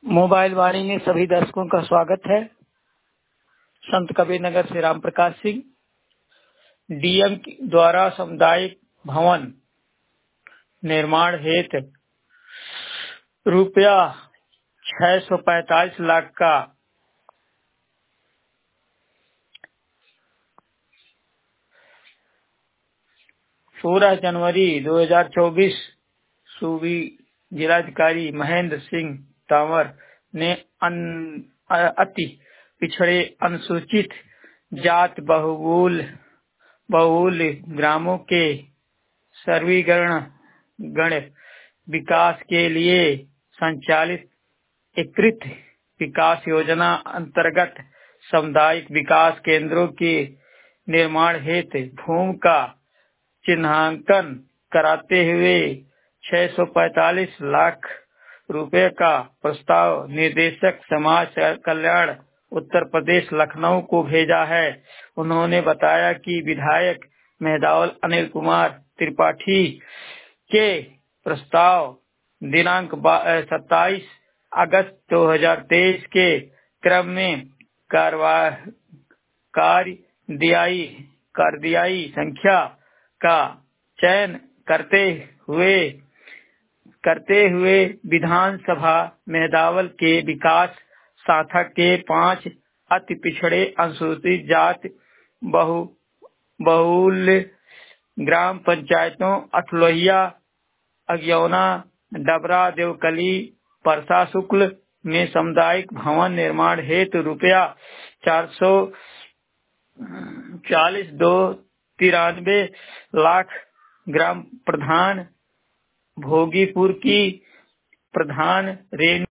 Mobile वाणी में सभी दर्शकों का स्वागत है। संत कबीर नगर से राम प्रकाश सिंह। डीएम द्वारा सामुदायिक भवन निर्माण हेतु रुपया 645 लाख का 16 जनवरी 2024 सूबी जिलाधिकारी महेंद्र सिंह तंवर ने अति पिछड़े अनुसूचित जात बहुल ग्रामों के सर्वीकरण विकास के लिए संचालित एकीकृत विकास योजना अंतर्गत सामुदायिक विकास केंद्रों के निर्माण हेतु भूमि का चिन्हांकन कराते हुए 645 लाख रुपए का प्रस्ताव निदेशक समाज कल्याण उत्तर प्रदेश लखनऊ को भेजा है। उन्होंने बताया कि विधायक मेहदावल अनिल कुमार त्रिपाठी के प्रस्ताव दिनांक 27 अगस्त 2023 के क्रम में कार्यदायी संख्या का चयन करते हुए विधानसभा मेहदावल के विकास शाखा के 5 अति पिछड़े अनुसूचित जाति बहुल ग्राम पंचायतों अठलोहिया, अगियौना, डबरा, देवकली, परसा शुक्ल में सामुदायिक भवन निर्माण हेतु रुपया 440,293 लाख ग्राम प्रधान भोगीपुर की प्रधान रेणु